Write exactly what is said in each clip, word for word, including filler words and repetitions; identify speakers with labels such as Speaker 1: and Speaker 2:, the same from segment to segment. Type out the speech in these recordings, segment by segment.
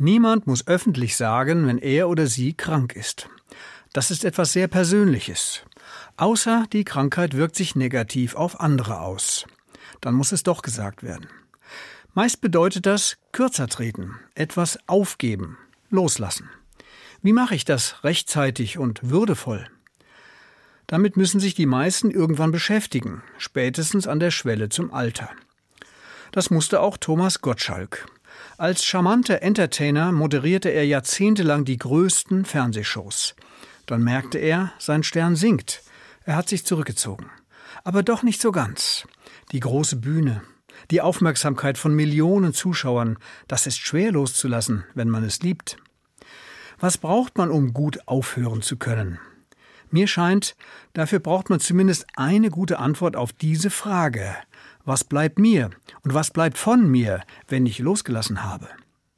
Speaker 1: Niemand muss öffentlich sagen, wenn er oder sie krank ist. Das ist etwas sehr Persönliches. Außer die Krankheit wirkt sich negativ auf andere aus. Dann muss es doch gesagt werden. Meist bedeutet das kürzer treten, etwas aufgeben, loslassen. Wie mache ich das rechtzeitig und würdevoll? Damit müssen sich die meisten irgendwann beschäftigen, spätestens an der Schwelle zum Alter. Das musste auch Thomas Gottschalk. Als charmanter Entertainer moderierte er jahrzehntelang die größten Fernsehshows. Dann merkte er, sein Stern sinkt. Er hat sich zurückgezogen. Aber doch nicht so ganz. Die große Bühne, die Aufmerksamkeit von Millionen Zuschauern, das ist schwer loszulassen, wenn man es liebt. Was braucht man, um gut aufhören zu können? Mir scheint, dafür braucht man zumindest eine gute Antwort auf diese Frage. Was bleibt mir und was bleibt von mir, wenn ich losgelassen habe?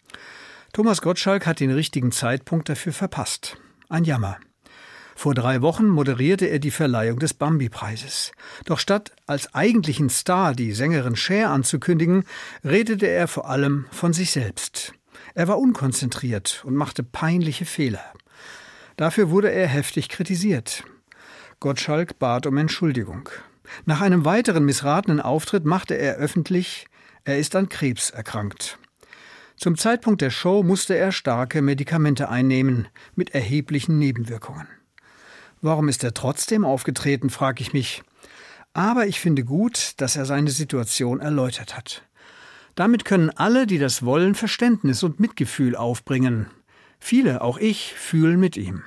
Speaker 1: Thomas Gottschalk hat den richtigen Zeitpunkt dafür verpasst. Ein Jammer. Vor drei Wochen moderierte er die Verleihung des Bambi-Preises. Doch statt als eigentlichen Star die Sängerin Cher anzukündigen, redete er vor allem von sich selbst. Er war unkonzentriert und machte peinliche Fehler. Dafür wurde er heftig kritisiert. Gottschalk bat um Entschuldigung. Nach einem weiteren missratenen Auftritt machte er öffentlich, er ist an Krebs erkrankt. Zum Zeitpunkt der Show musste er starke Medikamente einnehmen, mit erheblichen Nebenwirkungen. Warum ist er trotzdem aufgetreten, frage ich mich. Aber ich finde gut, dass er seine Situation erläutert hat. Damit können alle, die das wollen, Verständnis und Mitgefühl aufbringen. Viele, auch ich, fühlen mit ihm.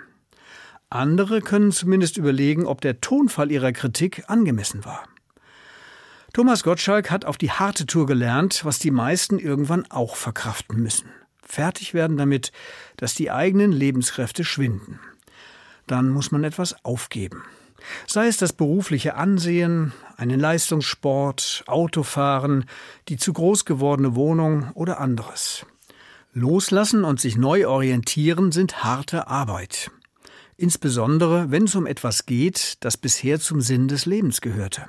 Speaker 1: Andere können zumindest überlegen, ob der Tonfall ihrer Kritik angemessen war. Thomas Gottschalk hat auf die harte Tour gelernt, was die meisten irgendwann auch verkraften müssen. Fertig werden damit, dass die eigenen Lebenskräfte schwinden. Dann muss man etwas aufgeben. Sei es das berufliche Ansehen, einen Leistungssport, Autofahren, die zu groß gewordene Wohnung oder anderes. Loslassen und sich neu orientieren sind harte Arbeit. Insbesondere, wenn es um etwas geht, das bisher zum Sinn des Lebens gehörte.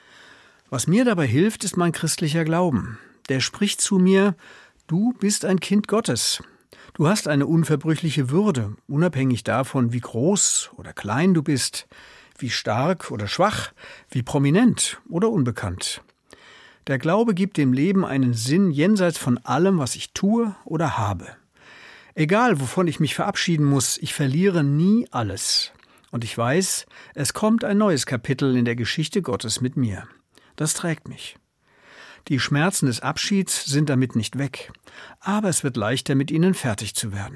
Speaker 1: Was mir dabei hilft, ist mein christlicher Glauben. Der spricht zu mir, du bist ein Kind Gottes. Du hast eine unverbrüchliche Würde, unabhängig davon, wie groß oder klein du bist, wie stark oder schwach, wie prominent oder unbekannt. Der Glaube gibt dem Leben einen Sinn jenseits von allem, was ich tue oder habe. Egal, wovon ich mich verabschieden muss, ich verliere nie alles. Und ich weiß, es kommt ein neues Kapitel in der Geschichte Gottes mit mir. Das trägt mich. Die Schmerzen des Abschieds sind damit nicht weg, aber es wird leichter, mit ihnen fertig zu werden.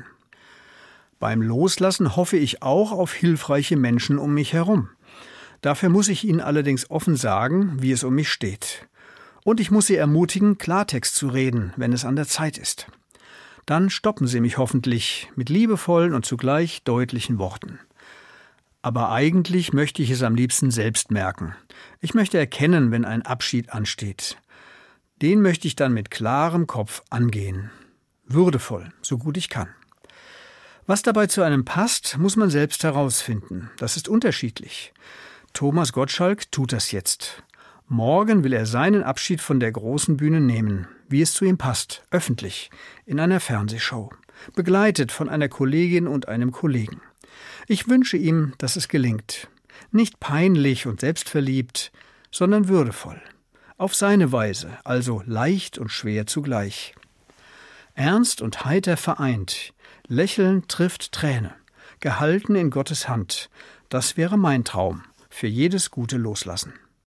Speaker 1: Beim Loslassen hoffe ich auch auf hilfreiche Menschen um mich herum. Dafür muss ich ihnen allerdings offen sagen, wie es um mich steht. Und ich muss sie ermutigen, Klartext zu reden, wenn es an der Zeit ist. Dann stoppen sie mich hoffentlich mit liebevollen und zugleich deutlichen Worten. Aber eigentlich möchte ich es am liebsten selbst merken. Ich möchte erkennen, wenn ein Abschied ansteht. Den möchte ich dann mit klarem Kopf angehen. Würdevoll, so gut ich kann. Was dabei zu einem passt, muss man selbst herausfinden. Das ist unterschiedlich. Thomas Gottschalk tut das jetzt. Morgen will er seinen Abschied von der großen Bühne nehmen, wie es zu ihm passt, öffentlich, in einer Fernsehshow, begleitet von einer Kollegin und einem Kollegen. Ich wünsche ihm, dass es gelingt. Nicht peinlich und selbstverliebt, sondern würdevoll. Auf seine Weise, also leicht und schwer zugleich. Ernst und heiter vereint, Lächeln trifft Träne, gehalten in Gottes Hand. Das wäre mein Traum für jedes gute Loslassen.